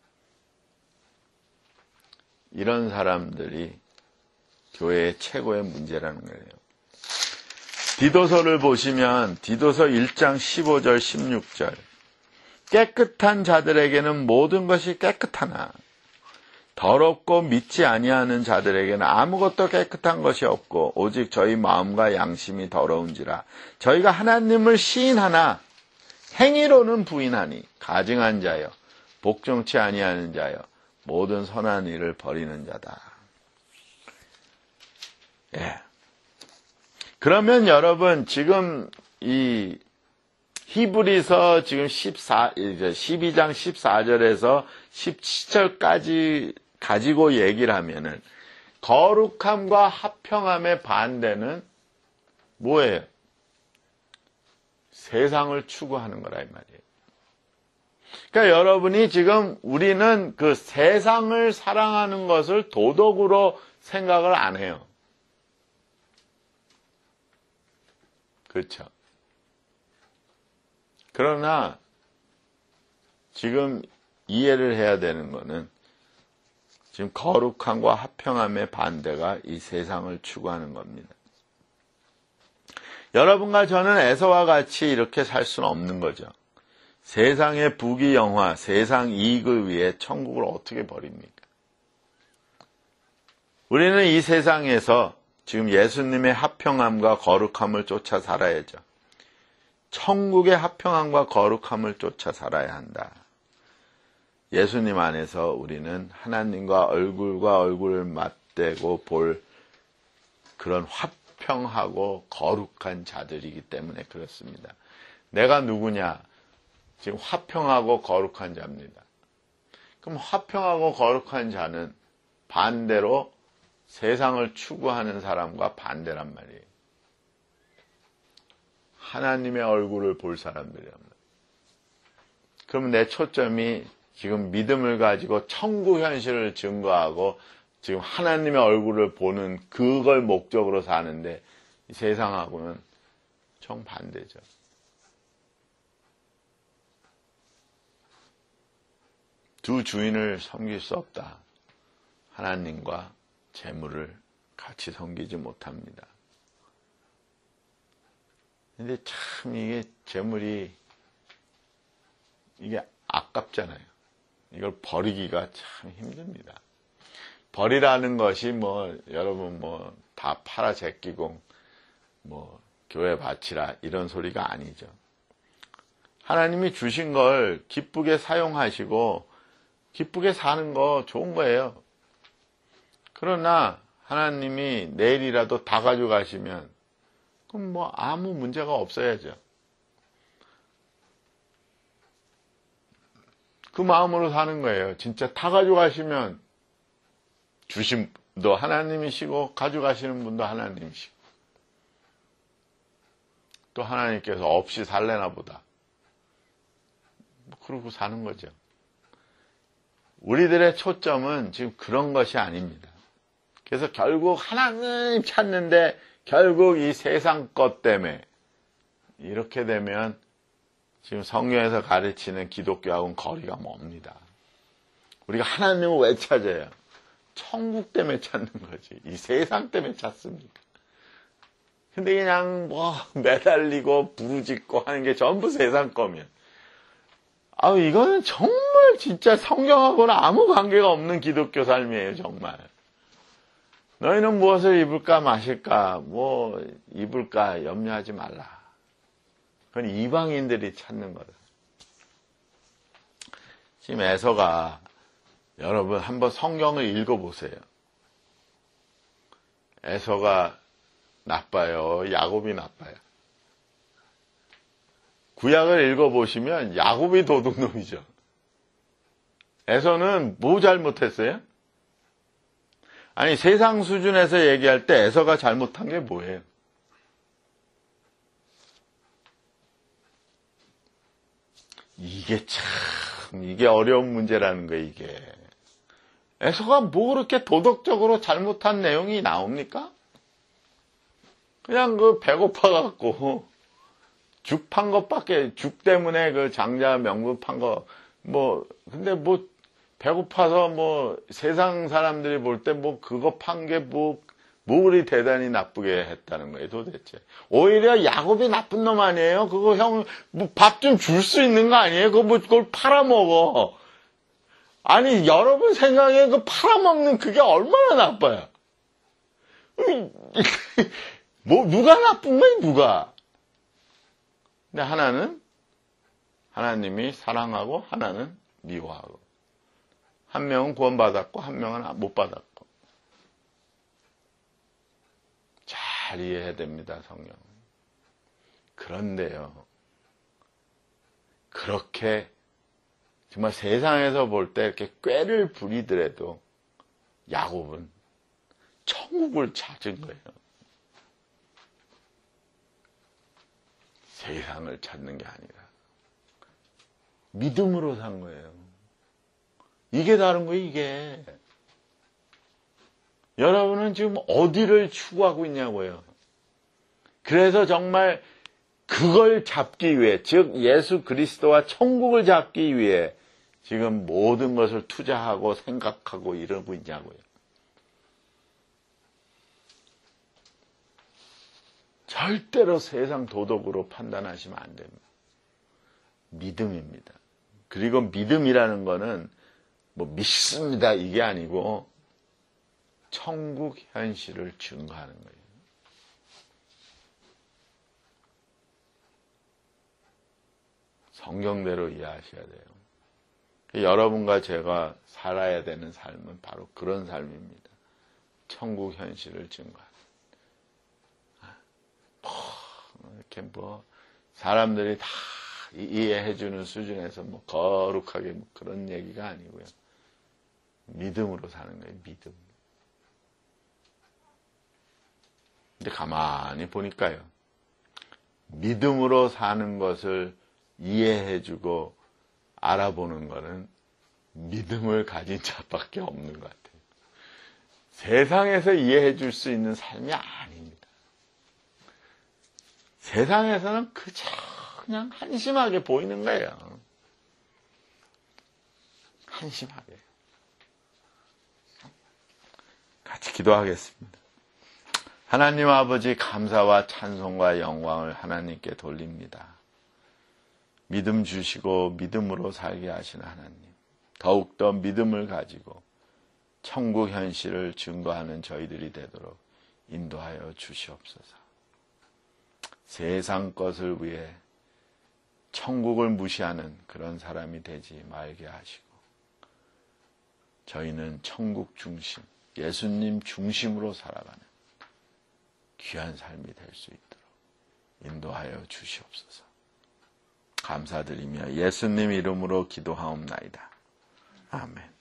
이런 사람들이 교회의 최고의 문제라는 거예요. 디도서를 보시면 디도서 일 장 십오 절 십육 절, 깨끗한 자들에게는 모든 것이 깨끗하나 더럽고 믿지 아니하는 자들에게는 아무것도 깨끗한 것이 없고 오직 저희 마음과 양심이 더러운지라. 저희가 하나님을 시인하나 행위로는 부인하니 가증한 자여, 복종치 아니하는 자여, 모든 선한 일을 버리는 자다. 예. 그러면 여러분 지금 이 히브리서 지금 십사, 이제 십이 장 십사 절에서 십칠 절까지 가지고 얘기를 하면은 거룩함과 합평함의 반대는 뭐예요? 세상을 추구하는 거라 이 말이에요. 그러니까 여러분이 지금 우리는 그 세상을 사랑하는 것을 도덕으로 생각을 안 해요. 그렇죠? 그러나 지금 이해를 해야 되는 거는 지금 거룩함과 합평함의 반대가 이 세상을 추구하는 겁니다. 여러분과 저는 에서와 같이 이렇게 살 수는 없는 거죠. 세상의 부귀영화, 세상 이익을 위해 천국을 어떻게 버립니까? 우리는 이 세상에서 지금 예수님의 합평함과 거룩함을 쫓아 살아야죠. 천국의 합평함과 거룩함을 쫓아 살아야 한다. 예수님 안에서 우리는 하나님과 얼굴과 얼굴을 맞대고 볼 그런 화평하고 거룩한 자들이기 때문에 그렇습니다. 내가 누구냐? 지금 화평하고 거룩한 자입니다. 그럼 화평하고 거룩한 자는 반대로 세상을 추구하는 사람과 반대란 말이에요. 하나님의 얼굴을 볼 사람들이란 말이에요. 그럼 내 초점이 지금 믿음을 가지고 천국 현실을 증거하고 지금 하나님의 얼굴을 보는 그걸 목적으로 사는데 이 세상하고는 정반대죠. 두 주인을 섬길 수 없다. 하나님과 재물을 같이 섬기지 못합니다. 근데 참 이게 재물이 이게 아깝잖아요. 이걸 버리기가 참 힘듭니다. 버리라는 것이 뭐 여러분 뭐 다 팔아 제끼고 뭐 교회 바치라 이런 소리가 아니죠. 하나님이 주신 걸 기쁘게 사용하시고 기쁘게 사는 거 좋은 거예요. 그러나 하나님이 내일이라도 다 가져가시면 그럼 뭐 아무 문제가 없어야죠. 그 마음으로 사는 거예요. 진짜 다 가져가시면 주신 분도 하나님이시고 가져가시는 분도 하나님이시고 또 하나님께서 없이 살래나 보다. 그러고 사는 거죠. 우리들의 초점은 지금 그런 것이 아닙니다. 그래서 결국 하나님 찾는데 결국 이 세상 것 때문에 이렇게 되면 지금 성경에서 가르치는 기독교하고는 거리가 멉니다. 우리가 하나님을 왜 찾아요? 천국 때문에 찾는 거지. 이 세상 때문에 찾습니까? 근데 그냥 뭐 매달리고 부르짖고 하는 게 전부 세상 거면 아, 이거는 정말 진짜 성경하고는 아무 관계가 없는 기독교 삶이에요, 정말. 너희는 무엇을 입을까 마실까 뭐 입을까 염려하지 말라. 그건 이방인들이 찾는 거다. 지금 에서가 여러분 한번 성경을 읽어보세요. 에서가 나빠요? 야곱이 나빠요? 구약을 읽어보시면 야곱이 도둑놈이죠. 에서는 뭐 잘못했어요? 아니 세상 수준에서 얘기할 때 에서가 잘못한 게 뭐예요? 이게 참 이게 어려운 문제라는 거예요. 이게 에서가 뭐 그렇게 도덕적으로 잘못한 내용이 나옵니까? 그냥 그 배고파 갖고 죽 판 것밖에 죽 때문에 그 장자 명분 판 거 뭐 근데 뭐 배고파서 뭐 세상 사람들이 볼 때 뭐 그거 판 게 뭐 뭐 그리 대단히 나쁘게 했다는 거예요 도대체. 오히려 야곱이 나쁜 놈 아니에요? 그거 형 뭐 밥 좀 줄 수 있는 거 아니에요? 그거 뭐 그걸 팔아먹어. 아니 여러분 생각에 그 팔아먹는 그게 얼마나 나빠요? 뭐 누가 나쁜 거야 누가? 근데 하나는 하나님이 사랑하고 하나는 미워하고 한 명은 구원받았고 한 명은 못 받았고 잘 이해해야 됩니다 성경. 그런데요 그렇게 정말 세상에서 볼 때 이렇게 꾀를 부리더라도 야곱은 천국을 찾은 거예요. 세상을 찾는 게 아니라 믿음으로 산 거예요. 이게 다른 거예요, 이게. 여러분은 지금 어디를 추구하고 있냐고요. 그래서 정말 그걸 잡기 위해, 즉 예수 그리스도와 천국을 잡기 위해 지금 모든 것을 투자하고 생각하고 이러고 있냐고요. 절대로 세상 도덕으로 판단하시면 안 됩니다. 믿음입니다. 그리고 믿음이라는 거는 뭐 믿습니다 이게 아니고 천국 현실을 증거하는 거예요. 성경대로 이해하셔야 돼요. 여러분과 제가 살아야 되는 삶은 바로 그런 삶입니다. 천국 현실을 증거하는. 이렇게 뭐 사람들이 다 이해해주는 수준에서 뭐 거룩하게 뭐 그런 얘기가 아니고요. 믿음으로 사는 거예요. 믿음. 근데 가만히 보니까요. 믿음으로 사는 것을 이해해주고 알아보는 것은 믿음을 가진 자밖에 없는 것 같아요. 세상에서 이해해줄 수 있는 삶이 아닙니다. 세상에서는 그저 그냥 한심하게 보이는 거예요. 한심하게. 같이 기도하겠습니다. 하나님 아버지, 감사와 찬송과 영광을 하나님께 돌립니다. 믿음 주시고 믿음으로 살게 하시는 하나님, 더욱더 믿음을 가지고 천국 현실을 증거하는 저희들이 되도록 인도하여 주시옵소서. 세상 것을 위해 천국을 무시하는 그런 사람이 되지 말게 하시고, 저희는 천국 중심, 예수님 중심으로 살아가는 귀한 삶이 될 수 있도록 인도하여 주시옵소서. 감사드리며 예수님 이름으로 기도하옵나이다. 아멘.